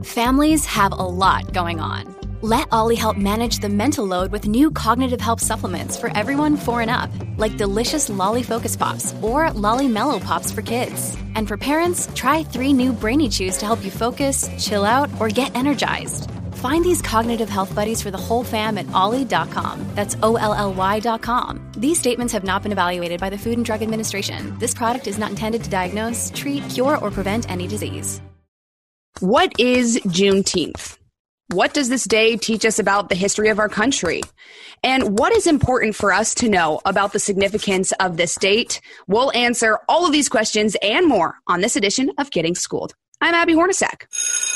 Families have a lot going on. Let Ollie help manage the mental load with new cognitive help supplements for everyone 4 and up, like delicious Lolly Focus Pops or Lolly Mellow Pops for kids. And for parents, try 3 new Brainy Chews to help you focus, chill out, or get energized. Find these cognitive health buddies for the whole fam at ollie.com. That's OLLY.com. These statements have not been evaluated by the Food and Drug Administration. This product is not intended to diagnose, treat, cure, or prevent any disease. What is Juneteenth? What does this day teach us about the history of our country? And what is important for us to know about the significance of this date? We'll answer all of these questions and more on this edition of Getting Schooled. I'm Abby Hornacek.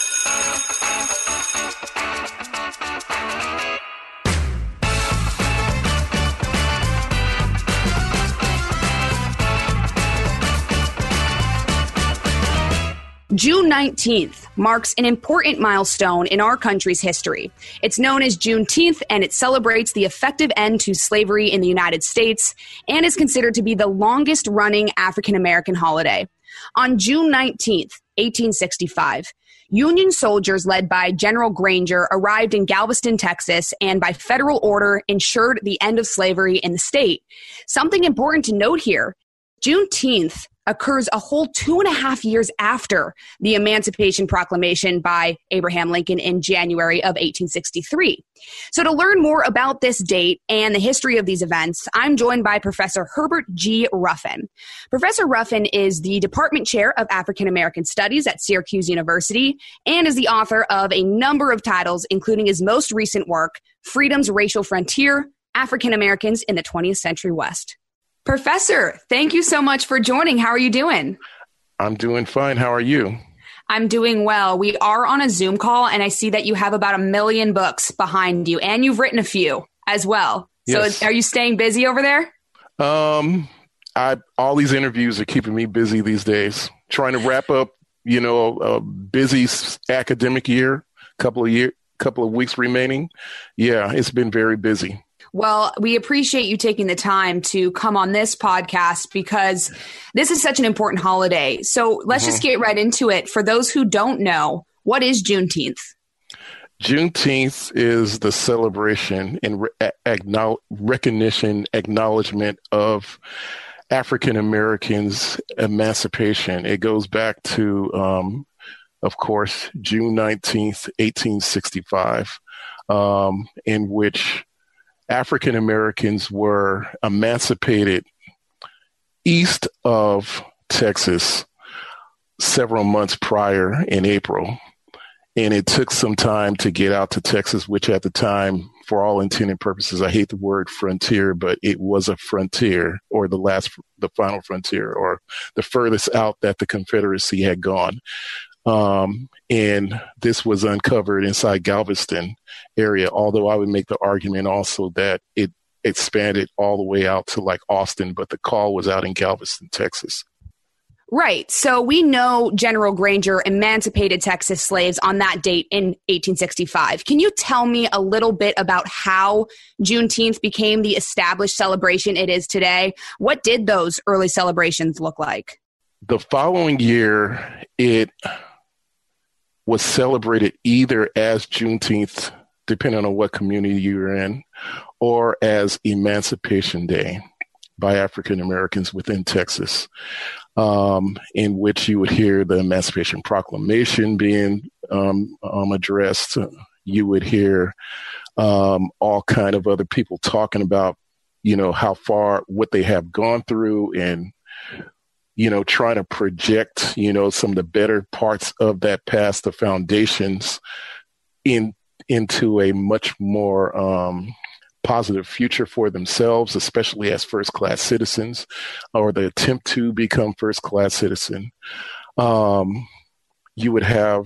June 19th marks an important milestone in our country's history. It's known as Juneteenth, and it celebrates the effective end to slavery in the United States and is considered to be the longest-running African-American holiday. On June 19th, 1865, Union soldiers led by General Granger arrived in Galveston, Texas, and by federal order ensured the end of slavery in the state. Something important to note here, Juneteenth occurs a whole 2.5 years after the Emancipation Proclamation by Abraham Lincoln in January of 1863. So to learn more about this date and the history of these events, I'm joined by Professor Herbert G. Ruffin. Professor Ruffin is the Department Chair of African American Studies at Syracuse University and is the author of a number of titles, including his most recent work, Freedom's Racial Frontier, African Americans in the 20th Century West. Professor, thank you so much for joining. How are you doing? I'm doing fine. How are you? I'm doing well. We are on a Zoom call, and I see that you have about 1 million books behind you, and you've written a few as well. Yes. So are you staying busy over there? All these interviews are keeping me busy these days, trying to wrap up, a busy academic year, couple of weeks remaining. Yeah, it's been very busy. Well, we appreciate you taking the time to come on this podcast because this is such an important holiday. So let's just get right into it. For those who don't know, what is Juneteenth? Juneteenth is the celebration and recognition, acknowledgement of African Americans' emancipation. It goes back to, of course, June 19th, 1865, in which African Americans were emancipated east of Texas several months prior in April. And it took some time to get out to Texas, which at the time, for all intended purposes, I hate the word frontier, but it was a frontier, or the final frontier, or the furthest out that the Confederacy had gone. And this was uncovered inside Galveston area, although I would make the argument also that it expanded all the way out to like Austin, but the call was out in Galveston, Texas. Right. So we know General Granger emancipated Texas slaves on that date in 1865. Can you tell me a little bit about how Juneteenth became the established celebration it is today? What did those early celebrations look like? The following year, it was celebrated either as Juneteenth, depending on what community you're in, or as Emancipation Day by African Americans within Texas, in which you would hear the Emancipation Proclamation being addressed. You would hear all kind of other people talking about, how far, what they have gone through, and trying to project, some of the better parts of that past, the foundations, into a much more positive future for themselves, especially as first-class citizens, or the attempt to become first-class citizen. You would have,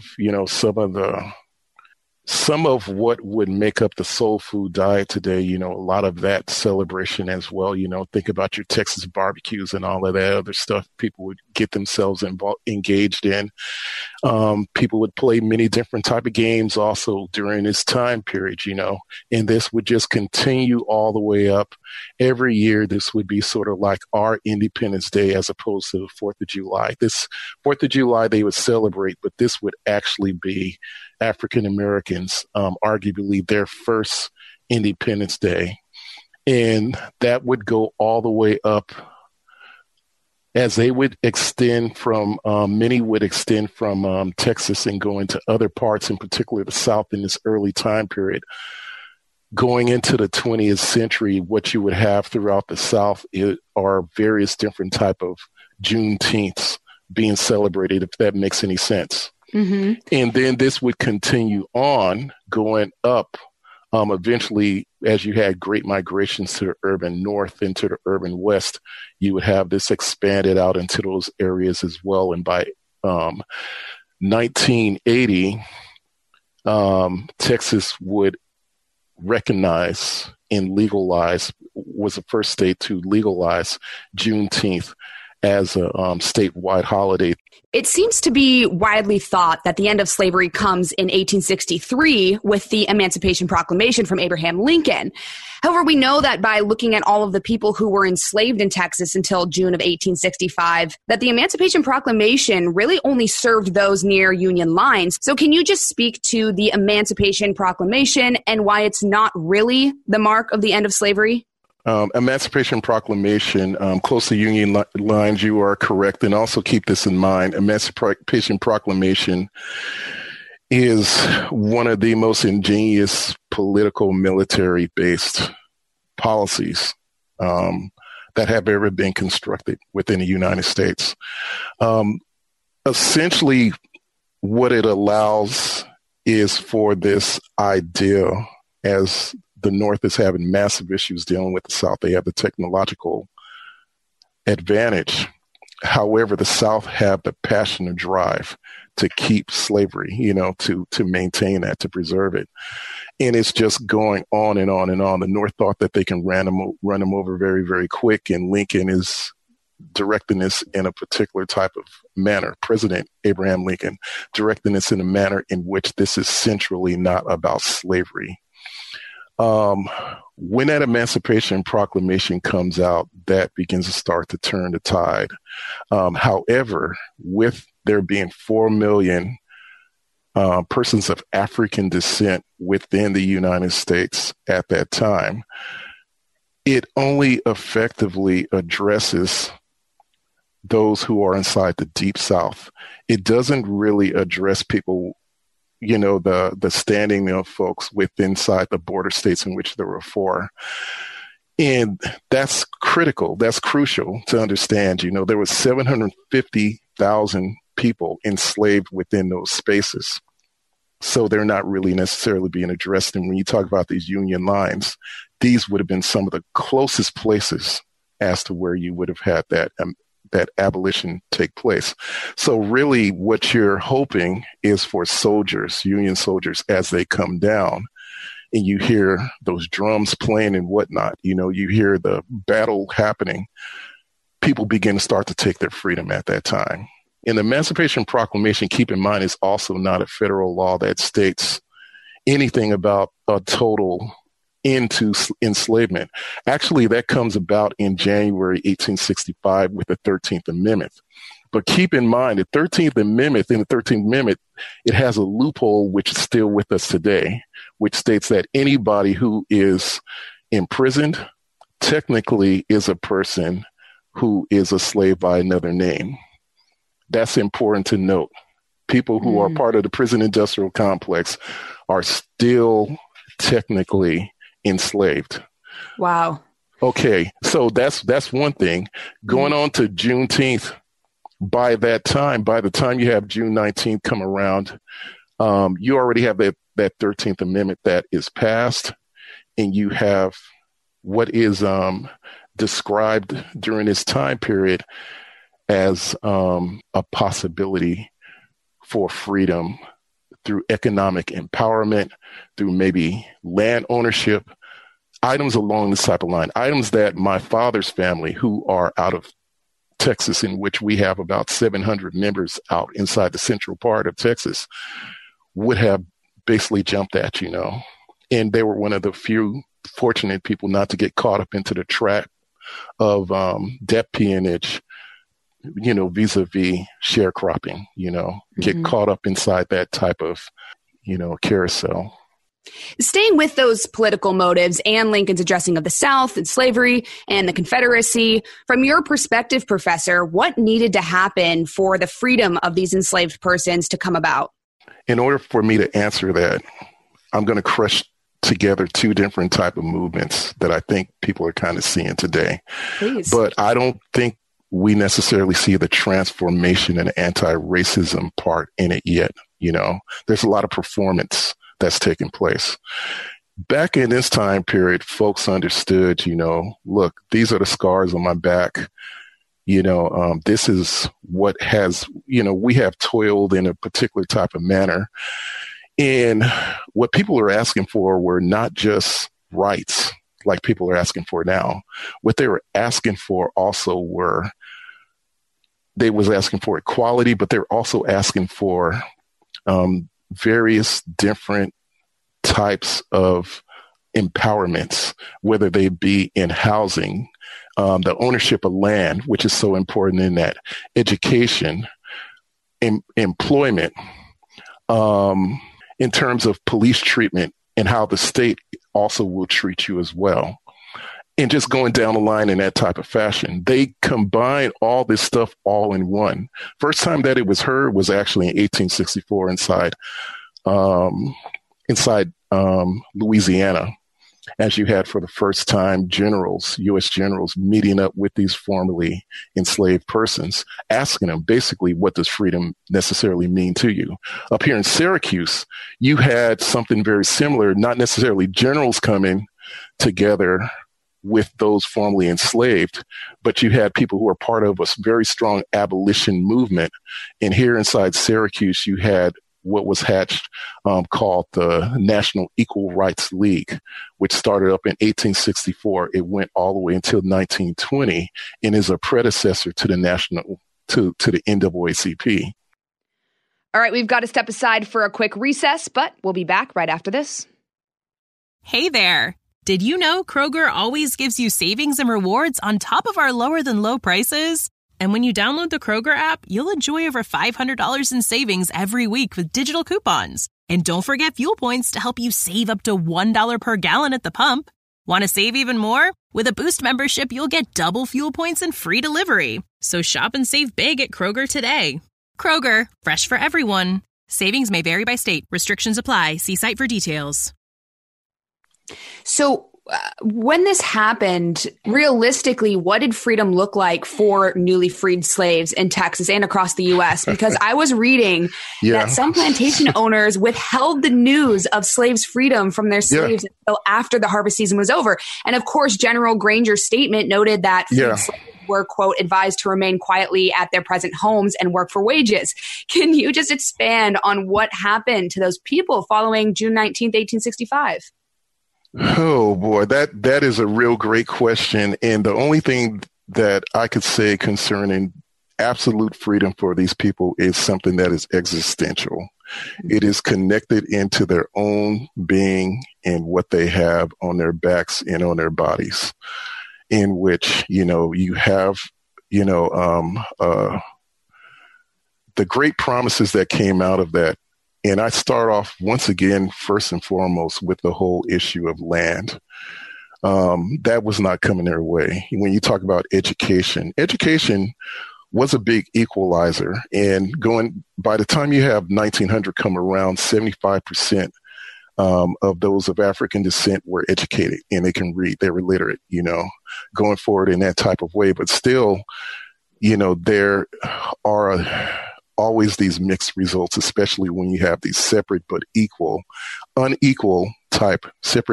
some of what would make up the soul food diet today, a lot of that celebration as well. Think about your Texas barbecues and all of that other stuff people would get themselves engaged in. People would play many different type of games also during this time period, and this would just continue all the way up. Every year, this would be sort of like our Independence Day as opposed to the 4th of July. This 4th of July, they would celebrate, but this would actually be African Americans, arguably their first Independence Day. And that would go all the way up as they would extend from, many would extend from Texas and go into other parts, in particular the South in this early time period. Going into the 20th century, what you would have throughout the South are various different type of Juneteenths being celebrated, if that makes any sense. Mm-hmm. And then this would continue on going up. Eventually, as you had great migrations to the urban north and to the urban west, you would have this expanded out into those areas as well. And by 1980, Texas would recognize and legalize, was the first state to legalize Juneteenth as a statewide holiday. It seems to be widely thought that the end of slavery comes in 1863 with the Emancipation Proclamation from Abraham Lincoln. However, we know that by looking at all of the people who were enslaved in Texas until June of 1865, that the Emancipation Proclamation really only served those near Union lines. So can you just speak to the Emancipation Proclamation and why it's not really the mark of the end of slavery? Emancipation Proclamation, close to Union lines, you are correct. And also keep this in mind, Emancipation Proclamation is one of the most ingenious political military-based policies that have ever been constructed within the United States. Essentially, what it allows is for this idea, as the North is having massive issues dealing with the South. They have the technological advantage. However, the South have the passion and drive to keep slavery, to maintain that, to preserve it. And it's just going on and on and on. The North thought that they can run them over very, very quick. And Lincoln is directing this in a particular type of manner. President Abraham Lincoln directing this in a manner in which this is centrally not about slavery. When that Emancipation Proclamation comes out, that begins to start to turn the tide. However, with there being 4 million persons of African descent within the United States at that time, it only effectively addresses those who are inside the Deep South. It doesn't really address people, the standing of folks inside the border states in which there were 4. And that's critical. That's crucial to understand. There was 750,000 people enslaved within those spaces. So they're not really necessarily being addressed. And when you talk about these Union lines, these would have been some of the closest places as to where you would have had that abolition take place. So really what you're hoping is for soldiers, Union soldiers, as they come down and you hear those drums playing and whatnot, you hear the battle happening, people begin to start to take their freedom at that time. And the Emancipation Proclamation, keep in mind, is also not a federal law that states anything about a total into enslavement. Actually, that comes about in January 1865 with the 13th Amendment. But keep in mind, the 13th Amendment, it has a loophole which is still with us today, which states that anybody who is imprisoned technically is a person who is a slave by another name. That's important to note. People who are part of the prison industrial complex are still technically enslaved. Wow. Okay, so that's one thing. Going on to Juneteenth, by the time you have June 19th come around, you already have that 13th Amendment that is passed, and you have what is described during this time period as a possibility for freedom through economic empowerment, through maybe land ownership, items along this type of line, items that my father's family, who are out of Texas, in which we have about 700 members out inside the central part of Texas, would have basically jumped at, and they were one of the few fortunate people not to get caught up into the trap of debt peonage, vis-a-vis sharecropping, get caught up inside that type of carousel. Staying with those political motives and Lincoln's addressing of the South and slavery and the Confederacy, from your perspective, Professor, what needed to happen for the freedom of these enslaved persons to come about? In order for me to answer that, I'm going to crush together two different type of movements that I think people are kind of seeing today. Please. But I don't think we necessarily see the transformation and anti-racism part in it yet. There's a lot of performance that's taking place. Back in this time period, folks understood, look, these are the scars on my back. This is what has, we have toiled in a particular type of manner. And what people are asking for were not just rights like people are asking for now. What they were asking for also they was asking for equality, but they're also asking for various different types of empowerments, whether they be in housing, the ownership of land, which is so important in that, education, employment, in terms of police treatment and how the state also will treat you as well. And just going down the line in that type of fashion. They combine all this stuff all in one. First time that it was heard was actually in 1864 inside Louisiana, as you had for the first time generals, U.S. generals, meeting up with these formerly enslaved persons, asking them basically, what does freedom necessarily mean to you? Up here in Syracuse, you had something very similar, not necessarily generals coming together with those formerly enslaved, but you had people who were part of a very strong abolition movement. And here inside Syracuse, you had what was hatched called the National Equal Rights League, which started up in 1864. It went all the way until 1920 and is a predecessor to the to the NAACP. All right, we've got to step aside for a quick recess, but we'll be back right after this. Hey there. Did you know Kroger always gives you savings and rewards on top of our lower than low prices? And when you download the Kroger app, you'll enjoy over $500 in savings every week with digital coupons. And don't forget fuel points to help you save up to $1 per gallon at the pump. Want to save even more? With a Boost membership, you'll get double fuel points and free delivery. So shop and save big at Kroger today. Kroger, fresh for everyone. Savings may vary by state. Restrictions apply. See site for details. So when this happened, realistically, what did freedom look like for newly freed slaves in Texas and across the U.S.? Because I was reading that some plantation owners withheld the news of slaves' freedom from their slaves until after the harvest season was over. And of course, General Granger's statement noted that freed slaves were, quote, advised to remain quietly at their present homes and work for wages. Can you just expand on what happened to those people following June 19th, 1865? Oh, boy, that is a real great question. And the only thing that I could say concerning absolute freedom for these people is something that is existential. It is connected into their own being and what they have on their backs and on their bodies, in which, you have, the great promises that came out of that. And I start off once again, first and foremost, with the whole issue of land. That was not coming their way. When you talk about education was a big equalizer. And by the time you have 1900 come around, 75% of those of African descent were educated and they can read. They were literate, going forward in that type of way. But still, there are always these mixed results, especially when you have these separate but unequal type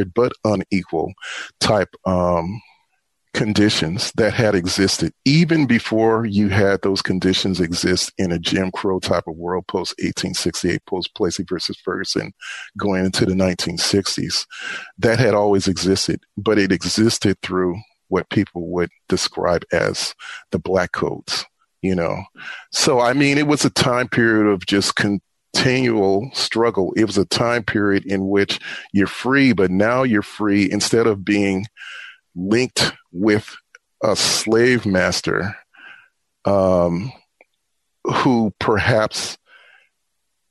conditions that had existed even before you had those conditions exist in a Jim Crow type of world post 1868, post Plessy versus Ferguson, going into the 1960s. That had always existed, but it existed through what people would describe as the Black codes. So, it was a time period of just continual struggle. It was a time period in which you're free, but now you're free instead of being linked with a slave master who perhaps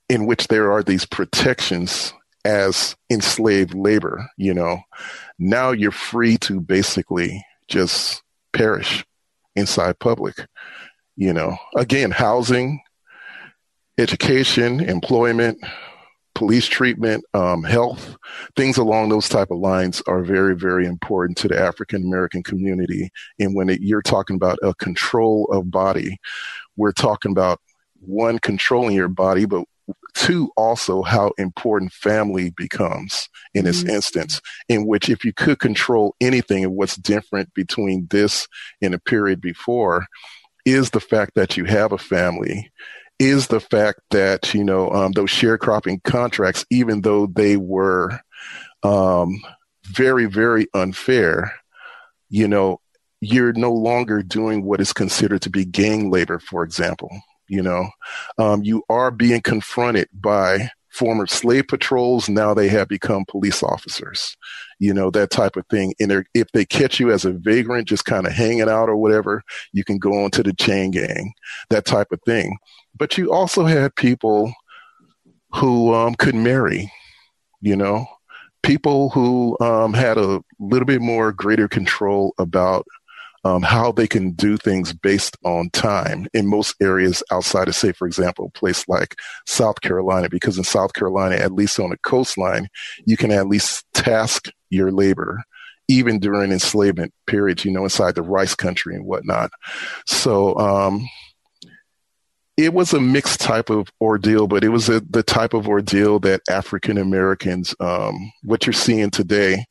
in which there are these protections as enslaved labor, now you're free to basically just perish inside public. Again, housing, education, employment, police treatment, health, things along those type of lines are very, very important to the African American community. And when you're talking about a control of body, we're talking about, one, controlling your body, but two, also how important family becomes in this instance, in which if you could control anything, and what's different between this and a period before is the fact that you have a family, is the fact that, those sharecropping contracts, even though they were very, very unfair, you're no longer doing what is considered to be gang labor, for example. You are being confronted by former slave patrols. Now they have become police officers, that type of thing. And if they catch you as a vagrant, just kind of hanging out or whatever, you can go on to the chain gang, that type of thing. But you also had people who could marry, people who had a little bit more greater control about how they can do things based on time in most areas outside of, say, for example, a place like South Carolina, because in South Carolina, at least on the coastline, you can at least task your labor, even during enslavement periods, inside the rice country and whatnot. So it was a mixed type of ordeal, but it was the type of ordeal that African Americans, what you're seeing today,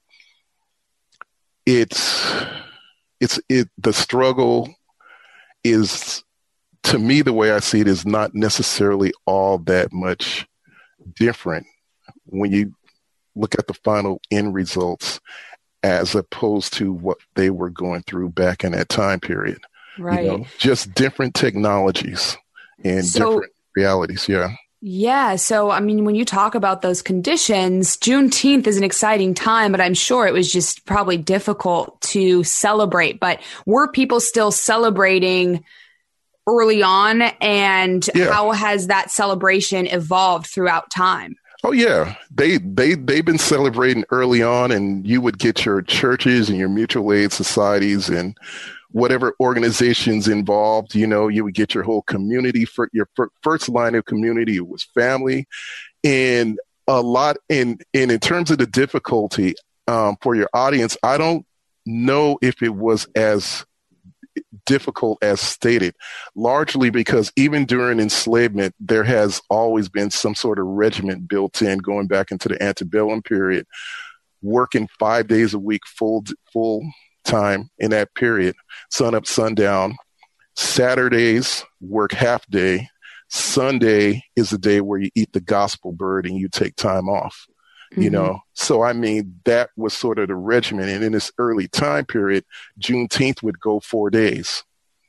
the struggle is, to me, the way I see it, is not necessarily all that much different when you look at the final end results as opposed to what they were going through back in that time period. Right. Just different technologies and different realities. Yeah. Yeah. So, when you talk about those conditions, Juneteenth is an exciting time, but I'm sure it was just probably difficult to celebrate. But were people still celebrating early on? And how has that celebration evolved throughout time? Oh, yeah. They've been celebrating early on, and you would get your churches and your mutual aid societies and whatever organizations involved, you would get your whole community. For your first line of community was family, and a lot. And in terms of the difficulty for your audience, I don't know if it was as difficult as stated, largely because even during enslavement, there has always been some sort of regiment built in, going back into the antebellum period, working 5 days a week, full time in that period, sun up, sundown. Saturdays work half day. Sunday is the day where you eat the gospel bird and you take time off. So that was sort of the regimen. And in this early time period, Juneteenth would go 4 days.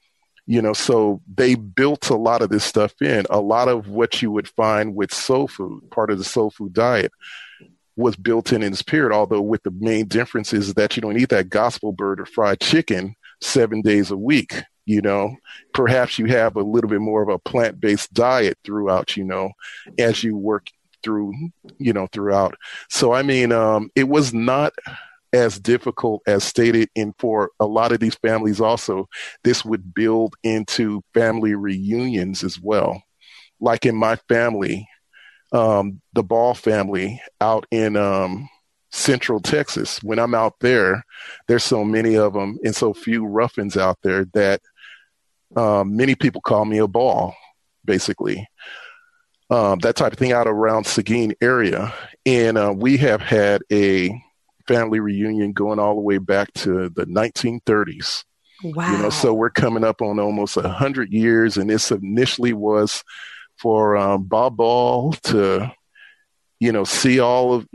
So they built a lot of this stuff in. A lot of what you would find with soul food, part of the soul food diet, was built in this period, although with the main difference is that you don't eat that gospel bird or fried chicken 7 days a week. Perhaps you have a little bit more of a plant-based diet throughout, as you work through, throughout. So, it was not as difficult as stated. And for a lot of these families also, this would build into family reunions as well. Like in my family, the Ball family out in Central Texas. When I'm out there, there's so many of them and so few Ruffins out there that many people call me a Ball, basically. That type of thing out around Seguin area. And we have had a family reunion going all the way back to the 1930s. Wow. So we're coming up on almost 100 years. And this initially was for Bob Ball to, see all of,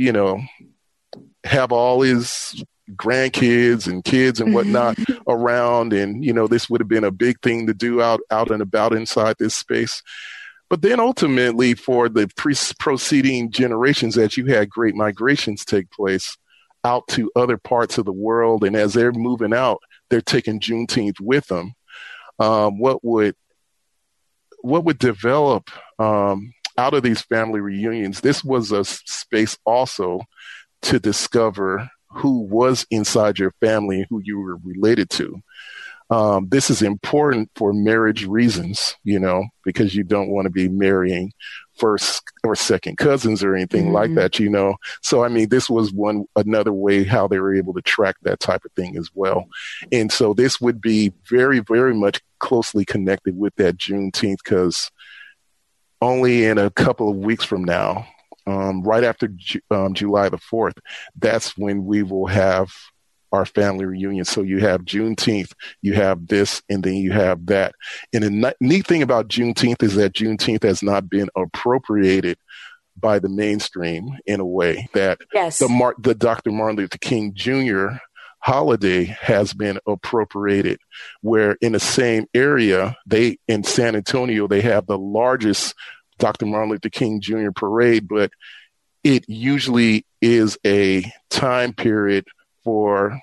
have all his grandkids and kids and whatnot around. And, this would have been a big thing to do out and about inside this space. But then ultimately for the preceding generations, as you had great migrations take place out to other parts of the world. And as they're moving out, they're taking Juneteenth with them. What would develop out of these family reunions, this was a space also to discover who was inside your family and who you were related to. This is important for marriage reasons, because you don't want to be marrying first or second cousins or anything like that, So, this was another way how they were able to track that type of thing as well. And so this would be very, very much closely connected with that Juneteenth, because only in a couple of weeks from now, right after July the 4th, that's when we will have our family reunion. So you have Juneteenth, you have this, and then you have that. And the neat thing about Juneteenth is that Juneteenth has not been appropriated by the mainstream in a way that the Dr. Martin Luther King Jr. holiday has been appropriated, where in the same area, in San Antonio, they have the largest Dr. Martin Luther King Jr. parade, but it usually is a time period for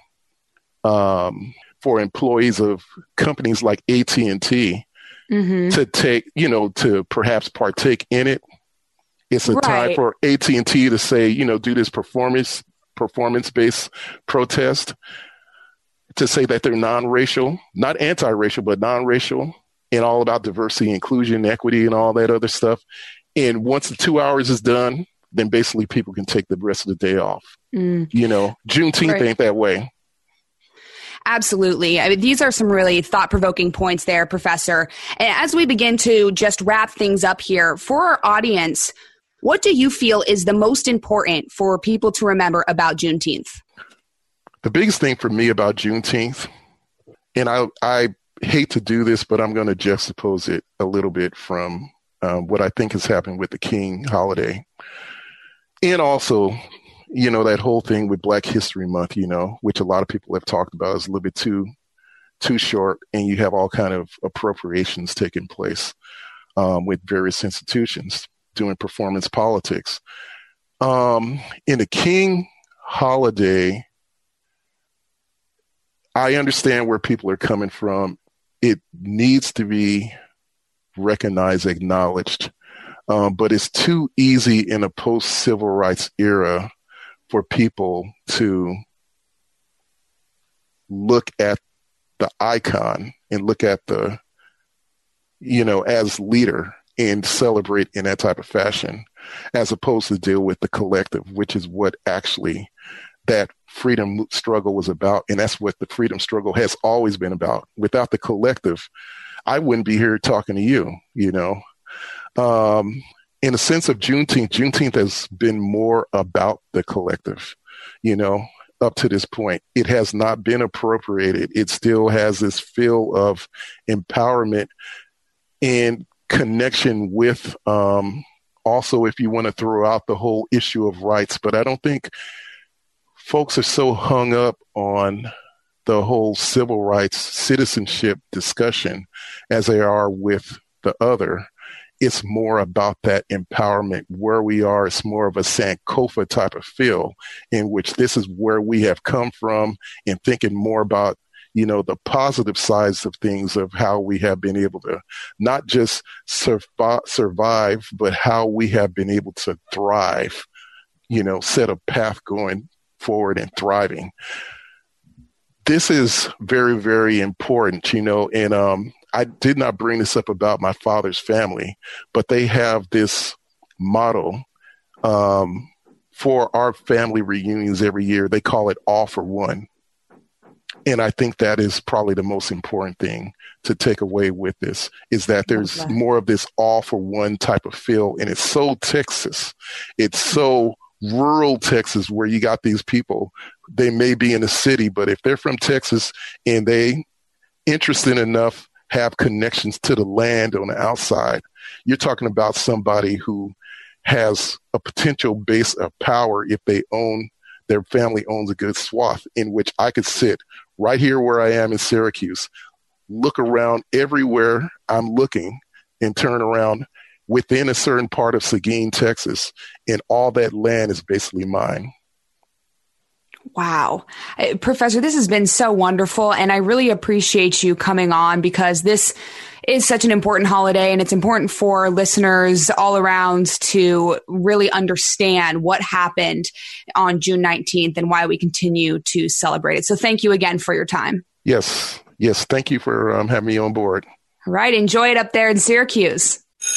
employees of companies like AT&T to take, to perhaps partake in it. It's a time for AT&T to say, do this performance-based protest, to say that they're non-racial, not anti-racial, but non-racial, and all about diversity, inclusion, equity, and all that other stuff. And once the 2 hours is done, then basically people can take the rest of the day off. Juneteenth ain't that way. Absolutely. These are some really thought-provoking points there, Professor. And as we begin to just wrap things up here, for our audience, what do you feel is the most important for people to remember about Juneteenth? The biggest thing for me about Juneteenth, and I hate to do this, but I'm going to juxtapose it a little bit from what I think has happened with the King holiday. And also, that whole thing with Black History Month, which a lot of people have talked about is a little bit too short, and you have all kind of appropriations taking place with various institutions doing performance politics. In the King holiday, I understand where people are coming from. It needs to be recognized, acknowledged. But it's too easy in a post-civil rights era for people to look at the icon and look at the, as leader and celebrate in that type of fashion, as opposed to deal with the collective, which is what actually that freedom struggle was about. And that's what the freedom struggle has always been about. Without the collective, I wouldn't be here talking to you, In a sense of Juneteenth has been more about the collective, up to this point. It has not been appropriated. It still has this feel of empowerment and connection with, also, if you want to throw out the whole issue of rights. But I don't think folks are so hung up on the whole civil rights citizenship discussion as they are with the other. It's more about that empowerment where we are. It's more of a Sankofa type of feel in which this is where we have come from, and thinking more about, the positive sides of things, of how we have been able to not just survive, but how we have been able to thrive, set a path going forward and thriving. This is very, very important, and I did not bring this up about my father's family, but they have this motto for our family reunions every year. They call it All for One. And I think that is probably the most important thing to take away with this, is that there's more of this all for one type of feel. And it's so Texas. It's so rural Texas, where you got these people, they may be in the city, but if they're from Texas and they interested enough, have connections to the land on the outside, you're talking about somebody who has a potential base of power if their family owns a good swath, in which I could sit right here where I am in Syracuse, look around everywhere I'm looking, and turn around within a certain part of Seguin, Texas, and all that land is basically mine. Wow. Professor, this has been so wonderful, and I really appreciate you coming on, because this is such an important holiday, and it's important for listeners all around to really understand what happened on June 19th and why we continue to celebrate it. So thank you again for your time. Yes. Thank you for having me on board. All right. Enjoy it up there in Syracuse.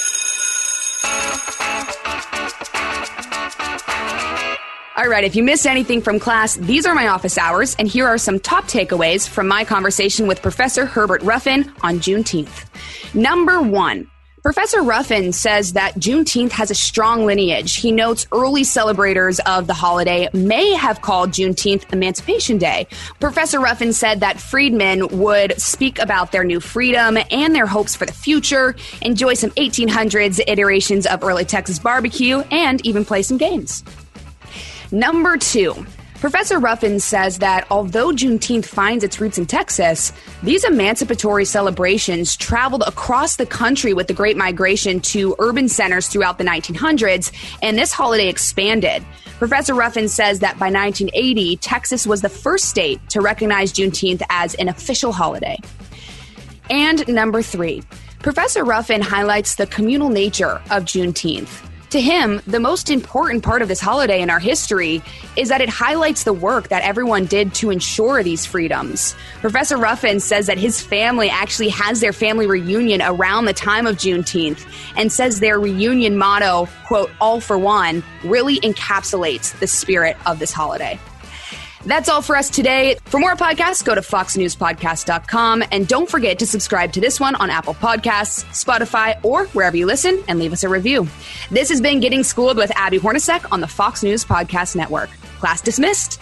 All right, if you missed anything from class, these are my office hours, and here are some top takeaways from my conversation with Professor Herbert Ruffin on Juneteenth. Number 1, Professor Ruffin says that Juneteenth has a strong lineage. He notes early celebrators of the holiday may have called Juneteenth Emancipation Day. Professor Ruffin said that freedmen would speak about their new freedom and their hopes for the future, enjoy some 1800s iterations of early Texas barbecue, and even play some games. Number 2, Professor Ruffin says that although Juneteenth finds its roots in Texas, these emancipatory celebrations traveled across the country with the Great Migration to urban centers throughout the 1900s, and this holiday expanded. Professor Ruffin says that by 1980, Texas was the first state to recognize Juneteenth as an official holiday. And number 3, Professor Ruffin highlights the communal nature of Juneteenth. To him, the most important part of this holiday in our history is that it highlights the work that everyone did to ensure these freedoms. Professor Ruffin says that his family actually has their family reunion around the time of Juneteenth and says their reunion motto, quote, "all for one," really encapsulates the spirit of this holiday. That's all for us today. For more podcasts, go to foxnewspodcast.com. And don't forget to subscribe to this one on Apple Podcasts, Spotify, or wherever you listen, and leave us a review. This has been Getting Schooled with Abby Hornacek on the Fox News Podcast Network. Class dismissed.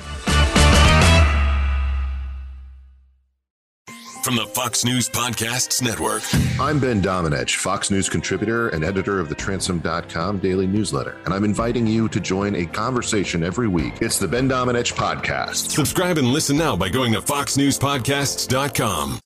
From the Fox News Podcasts Network. I'm Ben Domenech, Fox News contributor and editor of the Transom.com daily newsletter, and I'm inviting you to join a conversation every week. It's the Ben Domenech Podcast. Subscribe and listen now by going to foxnewspodcasts.com.